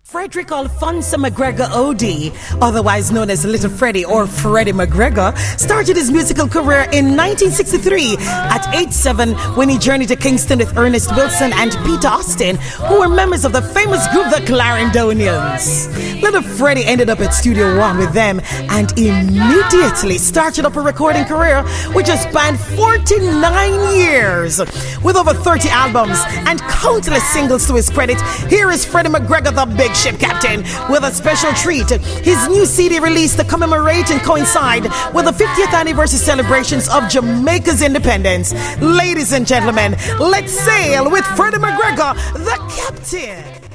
Frederick Alphonso McGregor Odie, otherwise known as Little Freddie or Freddie McGregor, started his musical career in 1963 at age 7 when he journeyed to Kingston with Ernest Wilson and Peter Austin, who were members of the famous group the Clarendonians. Little Freddie ended up at Studio One with them and immediately started up a recording career which has spanned 49 years. With over 30 albums and countless singles to his credit, here is Freddie McGregor, the Big Ship Captain, with a special treat. His new CD released to commemorate and coincide with the 50th anniversary celebrations of Jamaica's independence. Ladies and gentlemen, let's sail with Freddie McGregor, the Captain.